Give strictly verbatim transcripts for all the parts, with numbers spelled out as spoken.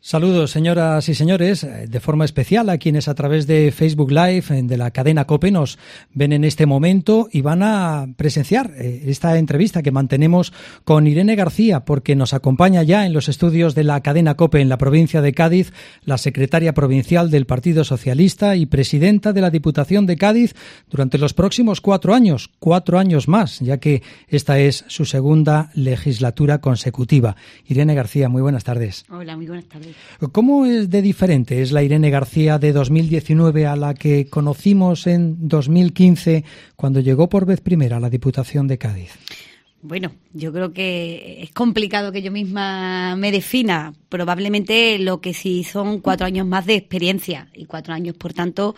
Saludos, señoras y señores, de forma especial a quienes a través de Facebook Live de la cadena COPE nos ven en este momento y van a presenciar esta entrevista que mantenemos con Irene García, porque nos acompaña ya en los estudios de la cadena COPE en la provincia de Cádiz la secretaria provincial del Partido Socialista y presidenta de la Diputación de Cádiz durante los próximos cuatro años, cuatro años más, ya que esta es su segunda legislatura consecutiva. Irene García, muy buenas tardes. Hola, muy buenas tardes. ¿Cómo es de diferente es la Irene García de dos mil diecinueve a la que conocimos en dos mil quince cuando llegó por vez primera a la Diputación de Cádiz? Bueno, yo creo que es complicado que yo misma me defina. Probablemente lo que sí son cuatro años más de experiencia y cuatro años, por tanto,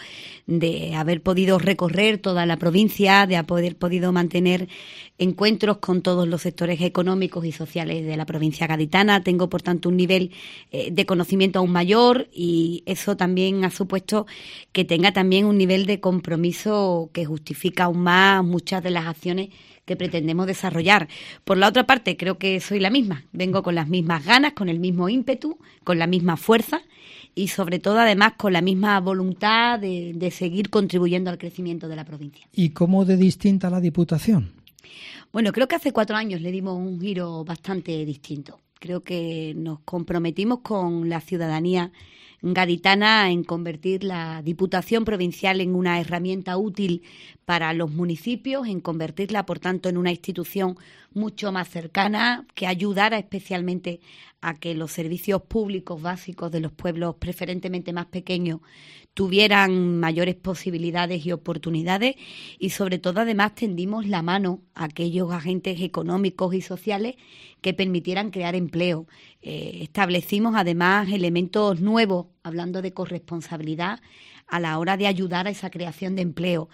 de haber podido recorrer toda la provincia, de haber podido mantener encuentros con todos los sectores económicos y sociales de la provincia gaditana. Tengo, por tanto, un nivel eh, de conocimiento aún mayor y eso también ha supuesto que tenga también un nivel de compromiso que justifica aún más muchas de las acciones que pretendemos desarrollar. Por la otra parte, creo que soy la misma. Vengo con las mismas ganas, con el mismo ímpetu, con la misma fuerza y, sobre todo, además, con la misma voluntad de, de seguir contribuyendo al crecimiento de la provincia. ¿Y cómo de distinta la Diputación? Bueno, creo que hace cuatro años le dimos un giro bastante distinto. Creo que nos comprometimos con la ciudadanía gaditana en convertir la Diputación Provincial en una herramienta útil para los municipios, en convertirla, por tanto, en una institución mucho más cercana, que ayudara especialmente a que los servicios públicos básicos de los pueblos preferentemente más pequeños tuvieran mayores posibilidades y oportunidades y, sobre todo, además, tendimos la mano a aquellos agentes económicos y sociales que permitieran crear empleo. Eh, establecimos, además, elementos nuevos, hablando de corresponsabilidad, a la hora de ayudar a esa creación de empleo.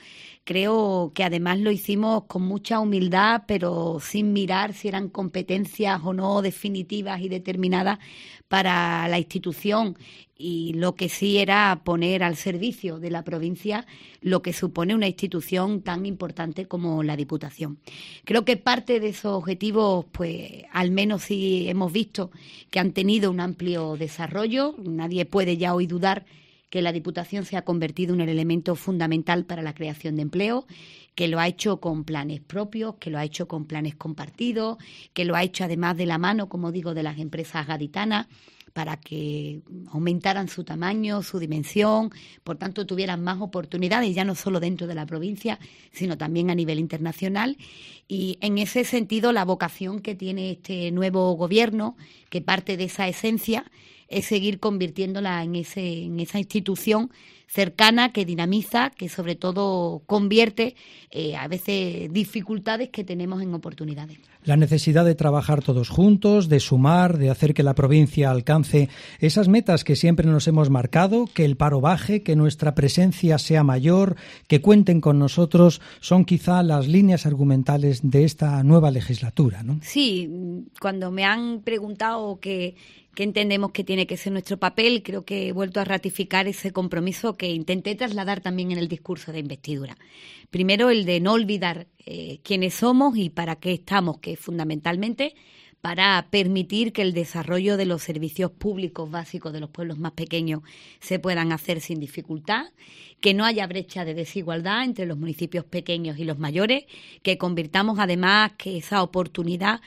Creo que además lo hicimos con mucha humildad, pero sin mirar si eran competencias o no definitivas y determinadas para la institución, y lo que sí era poner al servicio de la provincia lo que supone una institución tan importante como la Diputación. Creo que parte de esos objetivos, pues al menos sí hemos visto que han tenido un amplio desarrollo. Nadie puede ya hoy dudar que la Diputación se ha convertido en el elemento fundamental para la creación de empleo, que lo ha hecho con planes propios, que lo ha hecho con planes compartidos, que lo ha hecho además de la mano, como digo, de las empresas gaditanas, para que aumentaran su tamaño, su dimensión, por tanto tuvieran más oportunidades, ya no solo dentro de la provincia, sino también a nivel internacional. Y en ese sentido, la vocación que tiene este nuevo gobierno, que parte de esa esencia, es seguir convirtiéndola en ese en esa institución cercana, que dinamiza, que sobre todo convierte eh, a veces dificultades que tenemos en oportunidades. La necesidad de trabajar todos juntos, de sumar, de hacer que la provincia alcance esas metas que siempre nos hemos marcado, que el paro baje, que nuestra presencia sea mayor, que cuenten con nosotros, son quizá las líneas argumentales de esta nueva legislatura, ¿no? Sí, cuando me han preguntado que ¿qué entendemos que tiene que ser nuestro papel? Creo que he vuelto a ratificar ese compromiso que intenté trasladar también en el discurso de investidura. Primero, el de no olvidar eh, quiénes somos y para qué estamos, que es fundamentalmente para permitir que el desarrollo de los servicios públicos básicos de los pueblos más pequeños se puedan hacer sin dificultad, que no haya brecha de desigualdad entre los municipios pequeños y los mayores, que convirtamos además que esa oportunidad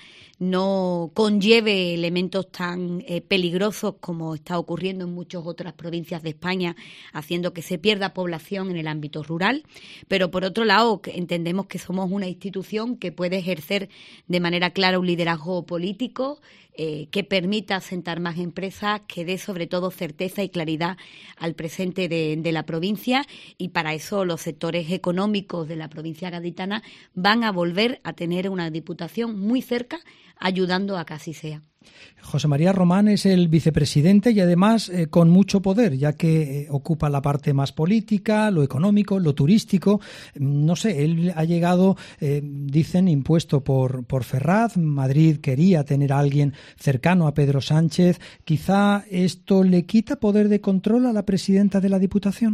no conlleve elementos tan eh, peligrosos como está ocurriendo en muchas otras provincias de España, haciendo que se pierda población en el ámbito rural. Pero, por otro lado, entendemos que somos una institución que puede ejercer de manera clara un liderazgo político, eh, que permita asentar más empresas, que dé sobre todo certeza y claridad al presente de, de la provincia, y para eso los sectores económicos de la provincia gaditana van a volver a tener una Diputación muy cerca, ayudando a que así sea. José María Román es el vicepresidente y además eh, con mucho poder, ya que eh, ocupa la parte más política, lo económico, lo turístico. No sé, él ha llegado, eh, dicen, impuesto por, por Ferraz. Madrid quería tener a alguien cercano a Pedro Sánchez. ¿Quizá esto le quita poder de control a la presidenta de la Diputación?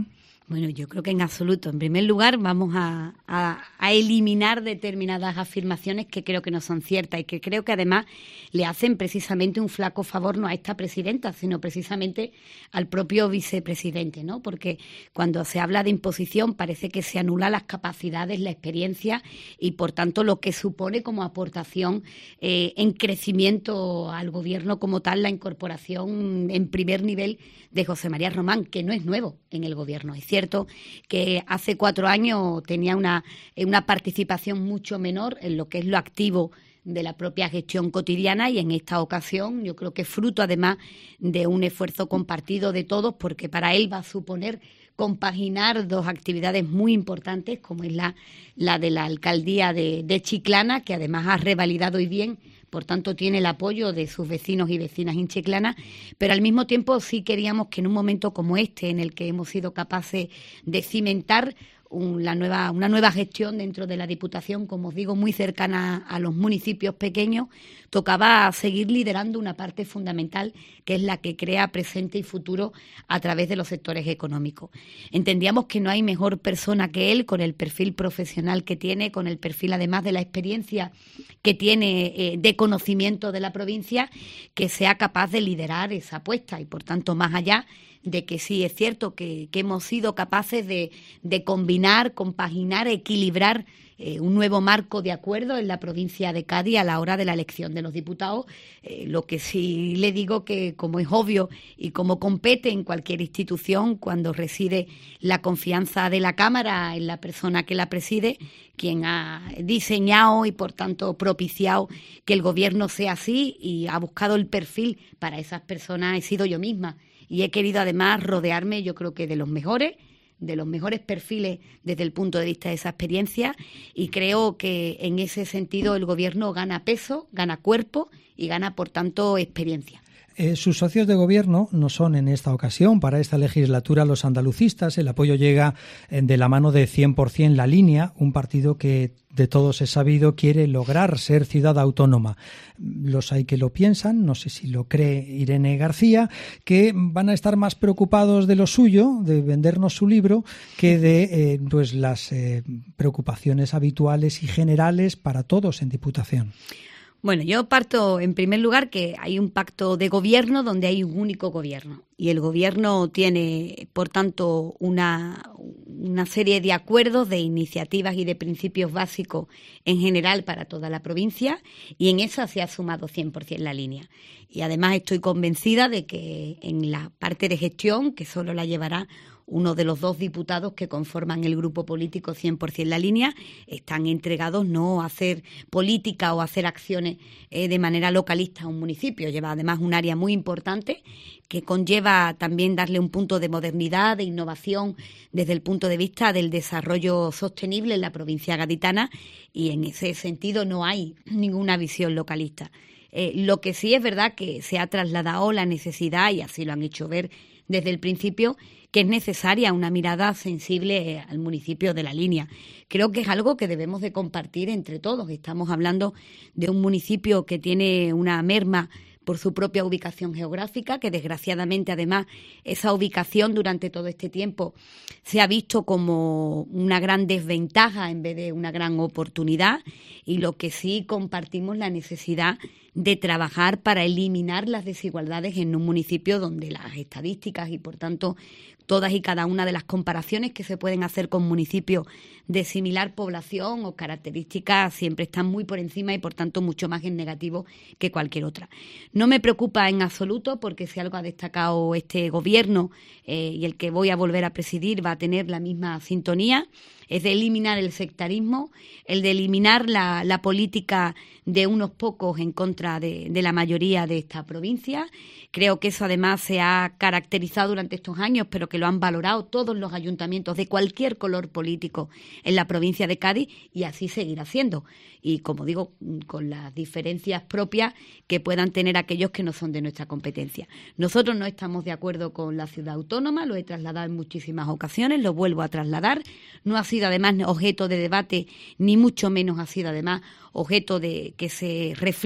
Bueno, yo creo que en absoluto. En primer lugar, vamos a, a, a eliminar determinadas afirmaciones que creo que no son ciertas y que creo que además le hacen precisamente un flaco favor no a esta presidenta, sino precisamente al propio vicepresidente, ¿no? Porque cuando se habla de imposición parece que se anulan las capacidades, la experiencia y, por tanto, lo que supone como aportación eh, en crecimiento al gobierno como tal la incorporación en primer nivel de José María Román, que no es nuevo en el gobierno. Es cierto que hace cuatro años tenía una, una participación mucho menor en lo que es lo activo de la propia gestión cotidiana y en esta ocasión yo creo que es fruto además de un esfuerzo compartido de todos, porque para él va a suponer compaginar dos actividades muy importantes como es la, la de la alcaldía de, de Chiclana, que además ha revalidado y bien, por tanto tiene el apoyo de sus vecinos y vecinas en Chiclana, pero al mismo tiempo sí queríamos que en un momento como este, en el que hemos sido capaces de cimentar un, la nueva, una nueva gestión dentro de la Diputación, como os digo, muy cercana a los municipios pequeños, tocaba seguir liderando una parte fundamental que es la que crea presente y futuro a través de los sectores económicos. Entendíamos que no hay mejor persona que él, con el perfil profesional que tiene, con el perfil además de la experiencia que tiene eh, de conocimiento de la provincia, que sea capaz de liderar esa apuesta y, por tanto, más allá de que sí es cierto que, que hemos sido capaces de, de combinar, compaginar, equilibrar eh, un nuevo marco de acuerdo en la provincia de Cádiz a la hora de la elección de los diputados. Eh, lo que sí le digo que, como es obvio y como compete en cualquier institución, cuando reside la confianza de la Cámara en la persona que la preside, quien ha diseñado y, por tanto, propiciado que el Gobierno sea así y ha buscado el perfil para esas personas, he sido yo misma. Y he querido además rodearme, yo creo que de los mejores, de los mejores perfiles desde el punto de vista de esa experiencia, y creo que en ese sentido el Gobierno gana peso, gana cuerpo y gana, por tanto, experiencia. Eh, sus socios de gobierno no son en esta ocasión, para esta legislatura, los andalucistas. El apoyo llega eh, de la mano de cien por ciento La Línea, un partido que de todos es sabido quiere lograr ser ciudad autónoma. Los hay que lo piensan, no sé si lo cree Irene García, que van a estar más preocupados de lo suyo, de vendernos su libro, que de eh, pues las eh, preocupaciones habituales y generales para todos en Diputación. Bueno, yo parto en primer lugar que hay un pacto de gobierno donde hay un único gobierno y el gobierno tiene, por tanto, una, una serie de acuerdos, de iniciativas y de principios básicos en general para toda la provincia, y en eso se ha sumado cien por ciento La Línea. Y además estoy convencida de que en la parte de gestión, que solo la llevará uno de los dos diputados que conforman el grupo político cien por ciento La Línea, están entregados no a hacer política o a hacer acciones eh, de manera localista a un municipio. Lleva además un área muy importante que conlleva también darle un punto de modernidad, de innovación desde el punto de vista del desarrollo sostenible en la provincia gaditana, y en ese sentido no hay ninguna visión localista. Eh, lo que sí es verdad que se ha trasladado la necesidad, y así lo han hecho ver desde el principio, que es necesaria una mirada sensible al municipio de La Línea. Creo que es algo que debemos de compartir entre todos. Estamos hablando de un municipio que tiene una merma por su propia ubicación geográfica, que desgraciadamente además esa ubicación durante todo este tiempo se ha visto como una gran desventaja en vez de una gran oportunidad, y lo que sí compartimos la necesidad de trabajar para eliminar las desigualdades en un municipio donde las estadísticas y, por tanto, todas y cada una de las comparaciones que se pueden hacer con municipios de similar población o características siempre están muy por encima y, por tanto, mucho más en negativo que cualquier otra. No me preocupa en absoluto, porque si algo ha destacado este gobierno eh, y el que voy a volver a presidir va a tener la misma sintonía, es de eliminar el sectarismo, el de eliminar la, la política de unos pocos en contra de, de la mayoría de esta provincia. Creo que eso además se ha caracterizado durante estos años, pero que lo han valorado todos los ayuntamientos de cualquier color político en la provincia de Cádiz, y así seguirá siendo. Y, como digo, con las diferencias propias que puedan tener aquellos que no son de nuestra competencia. Nosotros no estamos de acuerdo con la ciudad autónoma, lo he trasladado en muchísimas ocasiones, lo vuelvo a trasladar. No ha sido además objeto de debate, ni mucho menos ha sido además objeto de que se refleje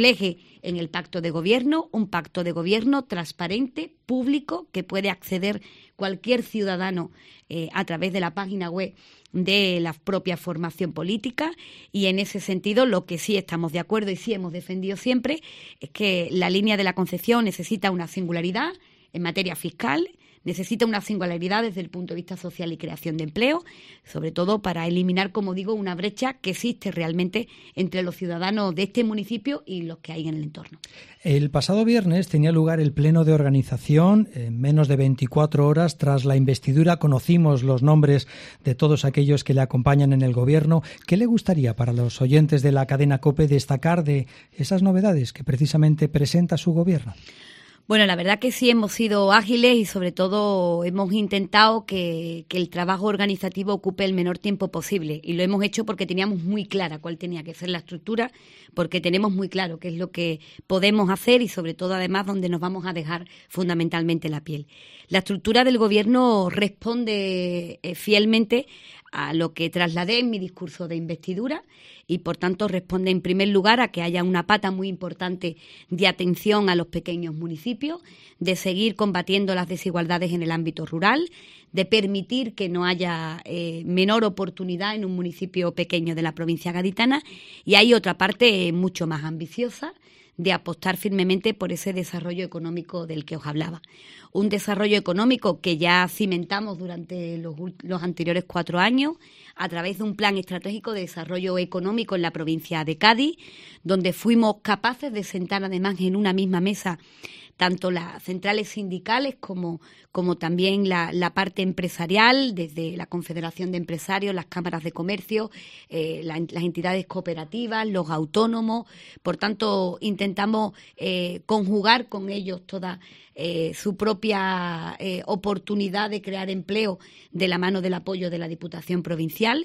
en el pacto de gobierno, un pacto de gobierno transparente, público, que puede acceder cualquier ciudadano eh, a través de la página web de la propia formación política, y en ese sentido lo que sí estamos de acuerdo y sí hemos defendido siempre es que la línea de la Concepción necesita una singularidad en materia fiscal, necesita una singularidad desde el punto de vista social y creación de empleo, sobre todo para eliminar, como digo, una brecha que existe realmente entre los ciudadanos de este municipio y los que hay en el entorno. El pasado viernes tenía lugar el pleno de organización. En menos de veinticuatro horas tras la investidura conocimos los nombres de todos aquellos que le acompañan en el gobierno. ¿Qué le gustaría para los oyentes de la cadena COPE destacar de esas novedades que precisamente presenta su gobierno? Bueno, la verdad que sí hemos sido ágiles y sobre todo hemos intentado que, que el trabajo organizativo ocupe el menor tiempo posible, y lo hemos hecho porque teníamos muy clara cuál tenía que ser la estructura, porque tenemos muy claro qué es lo que podemos hacer y sobre todo además dónde nos vamos a dejar fundamentalmente la piel. La estructura del gobierno responde eh, fielmente a lo que trasladé en mi discurso de investidura y, por tanto, responde en primer lugar a que haya una pata muy importante de atención a los pequeños municipios, de seguir combatiendo las desigualdades en el ámbito rural, de permitir que no haya eh, menor oportunidad en un municipio pequeño de la provincia gaditana, y hay otra parte mucho más ambiciosa de apostar firmemente por ese desarrollo económico del que os hablaba. Un desarrollo económico que ya cimentamos durante los, los anteriores cuatro años a través de un plan estratégico de desarrollo económico en la provincia de Cádiz, donde fuimos capaces de sentar además en una misma mesa tanto las centrales sindicales como, como también la, la parte empresarial, desde la Confederación de Empresarios, las cámaras de comercio, eh, la, las entidades cooperativas, los autónomos. Por tanto, intentamos eh, conjugar con ellos toda eh, su propia eh, oportunidad de crear empleo de la mano del apoyo de la Diputación Provincial,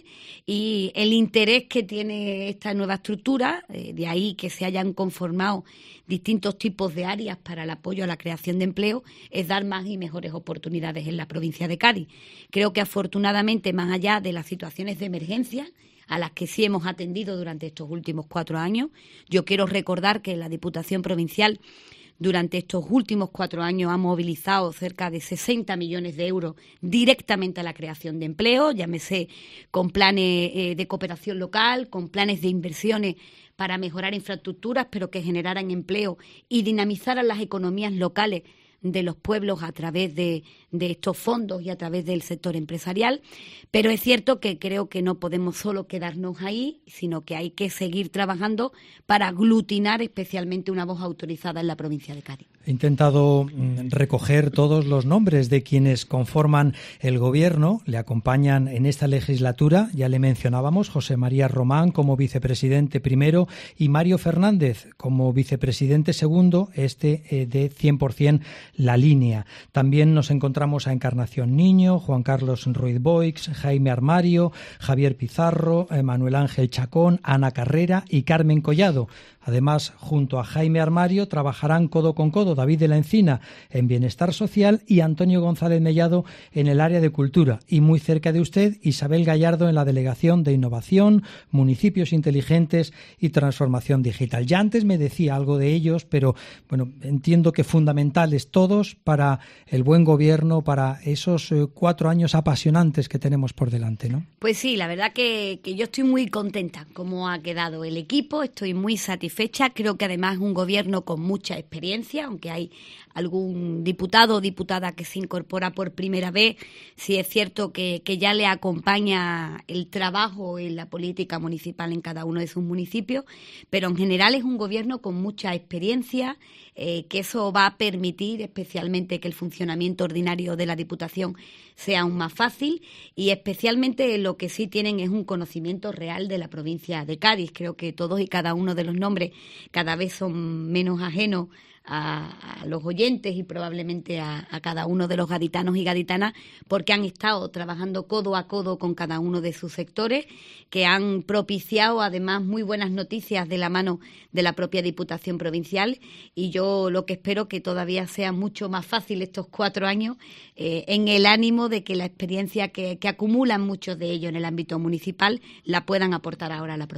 y el interés que tiene esta nueva estructura, eh, de ahí que se hayan conformado distintos tipos de áreas para el apoyo a la creación de empleo, es dar más y mejores oportunidades en la provincia de Cádiz. Creo que afortunadamente, más allá de las situaciones de emergencia a las que sí hemos atendido durante estos últimos cuatro años, yo quiero recordar que la Diputación Provincial durante estos últimos cuatro años ha movilizado cerca de sesenta millones de euros directamente a la creación de empleo, llámese con planes eh, de cooperación local, con planes de inversiones para mejorar infraestructuras, pero que generaran empleo y dinamizaran las economías locales de los pueblos a través de, de estos fondos y a través del sector empresarial. Pero es cierto que creo que no podemos solo quedarnos ahí, sino que hay que seguir trabajando para aglutinar especialmente una voz autorizada en la provincia de Cádiz. He intentado recoger todos los nombres de quienes conforman el gobierno, le acompañan en esta legislatura. Ya le mencionábamos, José María Román como vicepresidente primero y Mario Fernández como vicepresidente segundo, este eh, de cien por ciento la línea. También nos encontramos a Encarnación Niño, Juan Carlos Ruiz Boix, Jaime Armario, Javier Pizarro, Manuel Ángel Chacón, Ana Carrera y Carmen Collado. Además, junto a Jaime Armario trabajarán codo con codo David de la Encina en Bienestar Social y Antonio González Mellado en el área de Cultura. Y muy cerca de usted, Isabel Gallardo en la Delegación de Innovación, Municipios Inteligentes y Transformación Digital. Ya antes me decía algo de ellos, pero bueno, entiendo que fundamentales todos para el buen gobierno, para esos eh, cuatro años apasionantes que tenemos por delante, ¿no? Pues sí, la verdad que, que yo estoy muy contenta cómo ha quedado el equipo, estoy muy satisfecha. Creo que además es un gobierno con mucha experiencia, aunque hay algún diputado o diputada que se incorpora por primera vez. Sí es cierto que, que ya le acompaña el trabajo en la política municipal en cada uno de sus municipios, pero en general es un gobierno con mucha experiencia, eh, que eso va a permitir especialmente que el funcionamiento ordinario de la Diputación sea aún más fácil, y especialmente lo que sí tienen es un conocimiento real de la provincia de Cádiz. Creo que todos y cada uno de los nombres cada vez son menos ajenos a, a los oyentes y probablemente a, a cada uno de los gaditanos y gaditanas, porque han estado trabajando codo a codo con cada uno de sus sectores, que han propiciado además muy buenas noticias de la mano de la propia Diputación Provincial, y yo lo que espero que todavía sea mucho más fácil estos cuatro años, eh, en el ánimo de que la experiencia que, que acumulan muchos de ellos en el ámbito municipal la puedan aportar ahora a la provincia.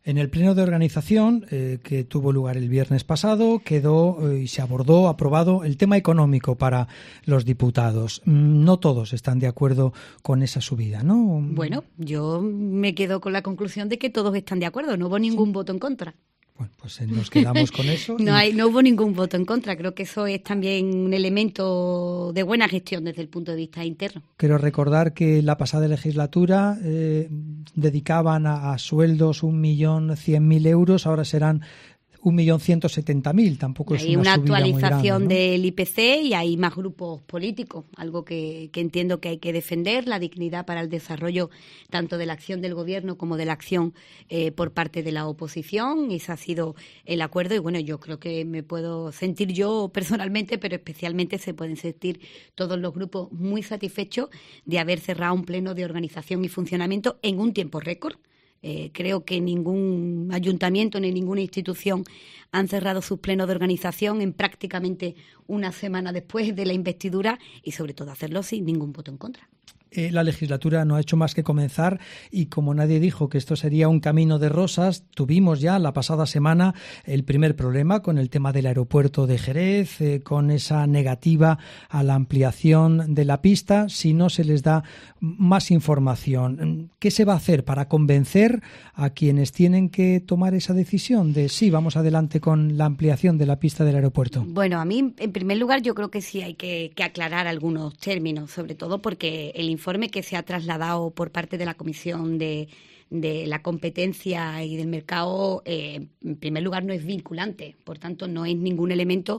En el pleno de organización eh, que tuvo lugar el viernes pasado quedó eh, y se abordó, aprobado el tema económico para los diputados. No todos están de acuerdo con esa subida, ¿no? Bueno, yo me quedo con la conclusión de que todos están de acuerdo, no hubo ningún sí. voto en contra. Bueno, pues nos quedamos con eso. no, hay, no hubo ningún voto en contra. Creo que eso es también un elemento de buena gestión desde el punto de vista interno. Quiero recordar que la pasada legislatura eh, dedicaban a, a sueldos un millón cien mil euros, ahora serán un millón ciento setenta mil, tampoco es una, hay una subida actualización muy grande, ¿no? del I P C y hay más grupos políticos, algo que, que entiendo que hay que defender, la dignidad para el desarrollo tanto de la acción del gobierno como de la acción eh, por parte de la oposición. Ese ha sido el acuerdo y bueno, yo creo que me puedo sentir yo personalmente, pero especialmente se pueden sentir todos los grupos muy satisfechos de haber cerrado un pleno de organización y funcionamiento en un tiempo récord. Eh, creo que ningún ayuntamiento ni ninguna institución han cerrado sus plenos de organización en prácticamente una semana después de la investidura y sobre todo hacerlo sin ningún voto en contra. Eh, la legislatura no ha hecho más que comenzar y como nadie dijo que esto sería un camino de rosas, tuvimos ya la pasada semana el primer problema con el tema del aeropuerto de Jerez, eh, con esa negativa a la ampliación de la pista si no se les da más información. ¿Qué se va a hacer para convencer a quienes tienen que tomar esa decisión de sí, vamos adelante con la ampliación de la pista del aeropuerto? Bueno, a mí, en primer lugar, yo creo que sí hay que, que aclarar algunos términos, sobre todo porque el informe que se ha trasladado por parte de la Comisión de, de la Competencia y del Mercado, eh, en primer lugar, no es vinculante. Por tanto, no es ningún elemento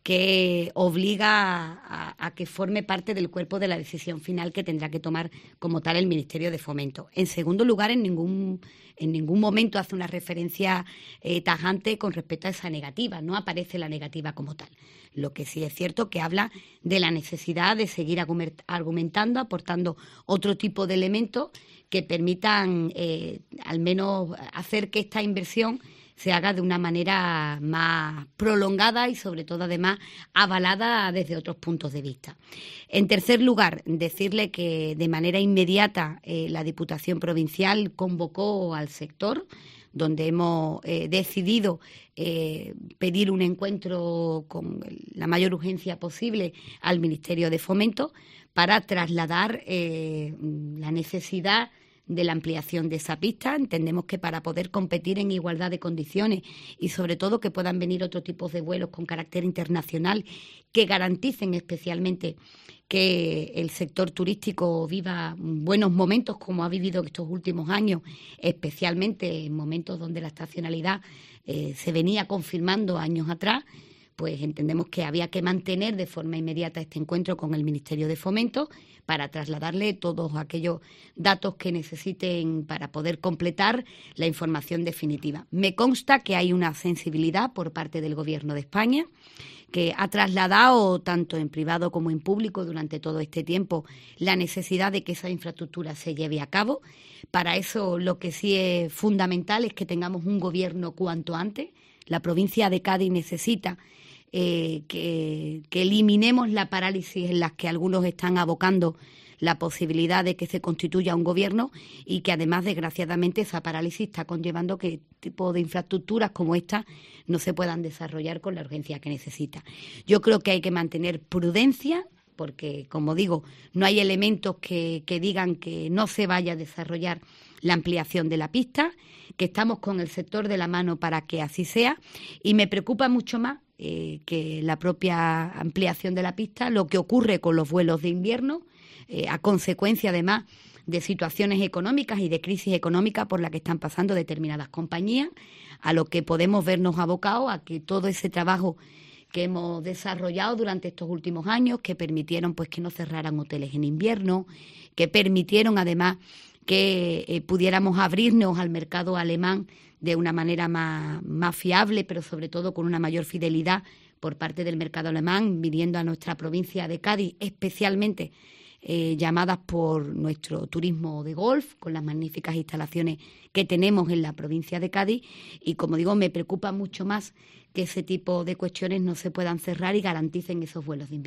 que obliga a, a que forme parte del cuerpo de la decisión final que tendrá que tomar como tal el Ministerio de Fomento. En segundo lugar, en ningún, en ningún momento hace una referencia eh, tajante con respecto a esa negativa. No aparece la negativa como tal. Lo que sí es cierto que habla de la necesidad de seguir argumentando, aportando otro tipo de elementos que permitan eh, al menos hacer que esta inversión se haga de una manera más prolongada y sobre todo además avalada desde otros puntos de vista. En tercer lugar, decirle que de manera inmediata eh, la Diputación Provincial convocó al sector, donde hemos eh, decidido eh, pedir un encuentro con la mayor urgencia posible al Ministerio de Fomento para trasladar eh, la necesidad de la ampliación de esa pista. Entendemos que para poder competir en igualdad de condiciones y sobre todo que puedan venir otros tipos de vuelos con carácter internacional que garanticen especialmente que el sector turístico viva buenos momentos como ha vivido estos últimos años, especialmente en momentos donde la estacionalidad eh, se venía confirmando años atrás, pues entendemos que había que mantener de forma inmediata este encuentro con el Ministerio de Fomento para trasladarle todos aquellos datos que necesiten para poder completar la información definitiva. Me consta que hay una sensibilidad por parte del Gobierno de España, que ha trasladado tanto en privado como en público durante todo este tiempo la necesidad de que esa infraestructura se lleve a cabo. Para eso lo que sí es fundamental es que tengamos un gobierno cuanto antes. La provincia de Cádiz necesita eh, que, que eliminemos la parálisis en la que algunos están abocando la posibilidad de que se constituya un gobierno y que además, desgraciadamente, esa parálisis está conllevando que tipo de infraestructuras como esta no se puedan desarrollar con la urgencia que necesita. Yo creo que hay que mantener prudencia porque, como digo, no hay elementos que, que digan que no se vaya a desarrollar la ampliación de la pista, que estamos con el sector de la mano para que así sea y me preocupa mucho más eh, que la propia ampliación de la pista, lo que ocurre con los vuelos de invierno, Eh, a consecuencia además de situaciones económicas y de crisis económica por la que están pasando determinadas compañías, a lo que podemos vernos abocados a que todo ese trabajo que hemos desarrollado durante estos últimos años, que permitieron pues que no cerraran hoteles en invierno, que permitieron además que eh, pudiéramos abrirnos al mercado alemán de una manera más, más fiable, pero sobre todo con una mayor fidelidad por parte del mercado alemán, viniendo a nuestra provincia de Cádiz, especialmente Eh, llamadas por nuestro turismo de golf, con las magníficas instalaciones que tenemos en la provincia de Cádiz y, como digo, me preocupa mucho más que ese tipo de cuestiones no se puedan cerrar y garanticen esos vuelos de invierno.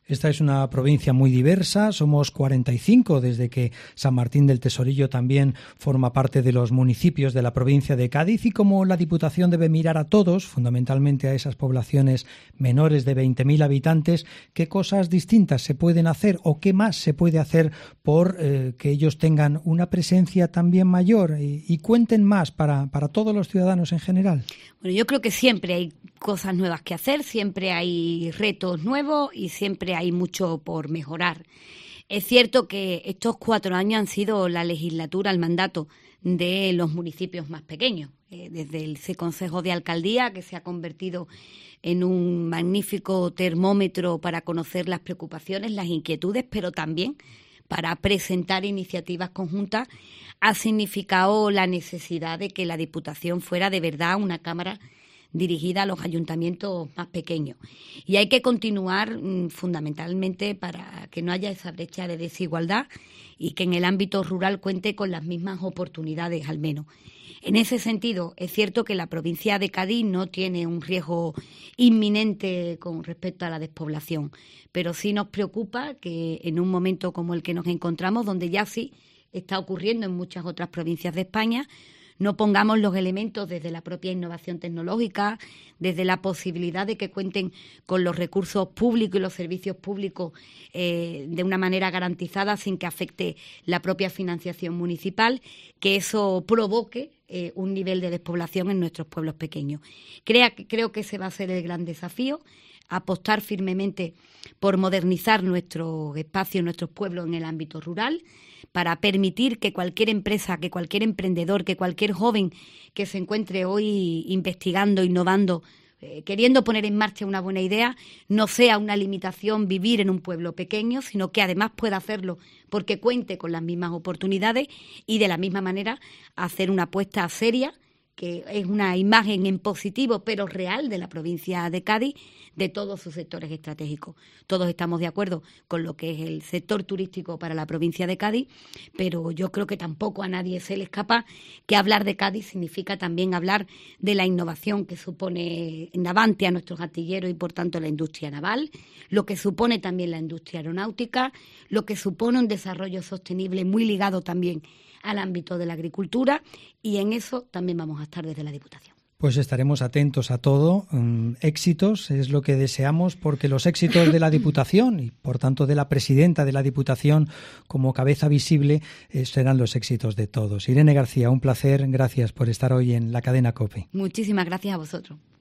Esta es una provincia muy diversa, somos cuarenta y cinco desde que San Martín del Tesorillo también forma parte de los municipios de la provincia de Cádiz, y como la Diputación debe mirar a todos, fundamentalmente a esas poblaciones menores de veinte mil habitantes, ¿qué cosas distintas se pueden hacer o qué más se puede hacer por eh, que ellos tengan una presencia también mayor y, y cuenten más para, para todos los ciudadanos en general? Bueno, yo creo que siempre hay cosas nuevas que hacer, siempre hay retos nuevos y siempre hay mucho por mejorar. Es cierto que estos cuatro años han sido la legislatura, el mandato de los municipios más pequeños, eh, desde el Consejo de Alcaldía, que se ha convertido en un magnífico termómetro para conocer las preocupaciones, las inquietudes, pero también para presentar iniciativas conjuntas, ha significado la necesidad de que la Diputación fuera de verdad una Cámara dirigida a los ayuntamientos más pequeños. Y hay que continuar mmm, fundamentalmente para que no haya esa brecha de desigualdad y que en el ámbito rural cuente con las mismas oportunidades al menos. En ese sentido, es cierto que la provincia de Cádiz no tiene un riesgo inminente con respecto a la despoblación, pero sí nos preocupa que en un momento como el que nos encontramos, donde ya sí está ocurriendo en muchas otras provincias de España, no pongamos los elementos desde la propia innovación tecnológica, desde la posibilidad de que cuenten con los recursos públicos y los servicios públicos eh, de una manera garantizada sin que afecte la propia financiación municipal, que eso provoque eh, un nivel de despoblación en nuestros pueblos pequeños. Crea, creo que ese va a ser el gran desafío, apostar firmemente por modernizar nuestro espacio, nuestros pueblos en el ámbito rural, para permitir que cualquier empresa, que cualquier emprendedor, que cualquier joven que se encuentre hoy investigando, innovando, eh, queriendo poner en marcha una buena idea, no sea una limitación vivir en un pueblo pequeño, sino que además pueda hacerlo porque cuente con las mismas oportunidades y de la misma manera hacer una apuesta seria, que es una imagen en positivo pero real de la provincia de Cádiz, de todos sus sectores estratégicos. Todos estamos de acuerdo con lo que es el sector turístico para la provincia de Cádiz, pero yo creo que tampoco a nadie se le escapa que hablar de Cádiz significa también hablar de la innovación que supone Navantia a nuestros astilleros y por tanto la industria naval, lo que supone también la industria aeronáutica, lo que supone un desarrollo sostenible muy ligado también al ámbito de la agricultura, y en eso también vamos a estar desde la Diputación. Pues estaremos atentos a todo. Um, éxitos es lo que deseamos, porque los éxitos de la Diputación y por tanto de la presidenta de la Diputación como cabeza visible eh, serán los éxitos de todos. Irene García, un placer. Gracias por estar hoy en la cadena COPE. Muchísimas gracias a vosotros.